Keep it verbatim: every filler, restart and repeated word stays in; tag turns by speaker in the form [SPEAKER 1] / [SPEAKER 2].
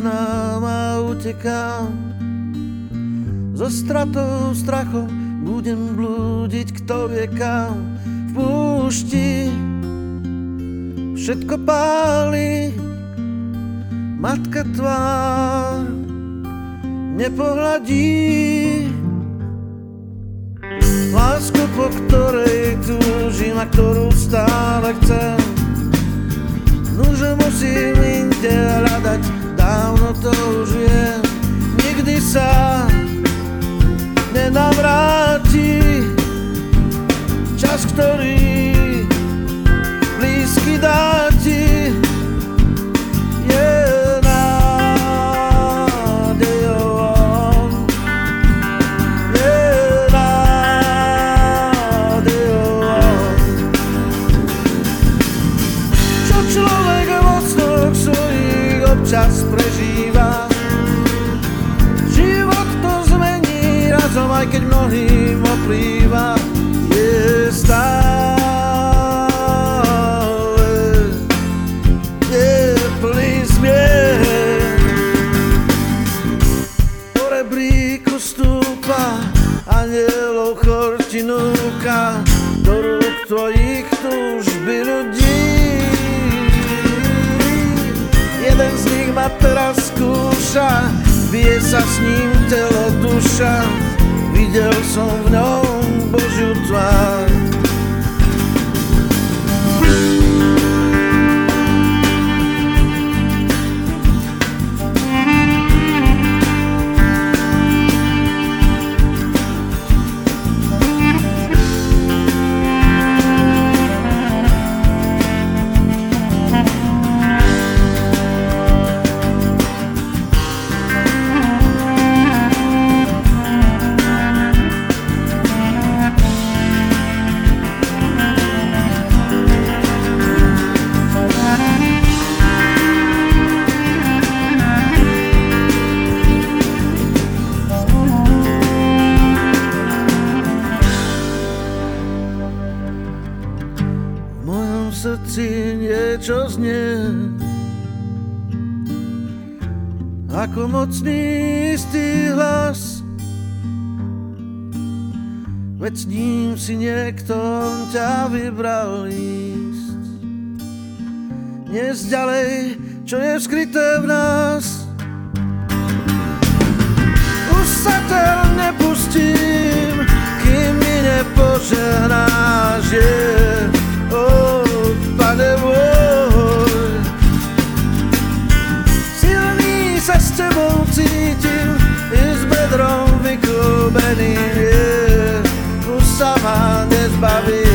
[SPEAKER 1] nepoznám a utekám. So stratou, strachom budem blúdiť, kto vie kam. V púšti všetko páli, matka tvár nepohľadí. Lásku, po ktorej túžim a ktorú stále chcem, nuže musím inde hľadať, dávno to už viem. Nikdy sa nenavráti čas, ktorý blízky dá ti. Je nádejou on, je nádejou on. Čo človek vo snoch svojich občas prežíva, život to zmení razom, aj keď mnohým oplýva. Je stále teplý smiech, po rebríku stúpa, anielov chorti núka, do rúk tvojich túžby ľudí. Jeden z nich ma teraz skúša, bije sa s ním telo, duša. Videl som v ňom Božiu tvár. V srdci niečo znie, ako mocný istý hlas. Veď s ním si niekto ťa vybral ísť. Dnes ďalej, čo je skryté v nás. Už sa ťa nepustím, kým mi nepožehnáš. Yeah. Oh, Pane môj, silný sa s tebou cítim, i s bedrom vyklúbeným, yeah. Už sa ma nezbaví.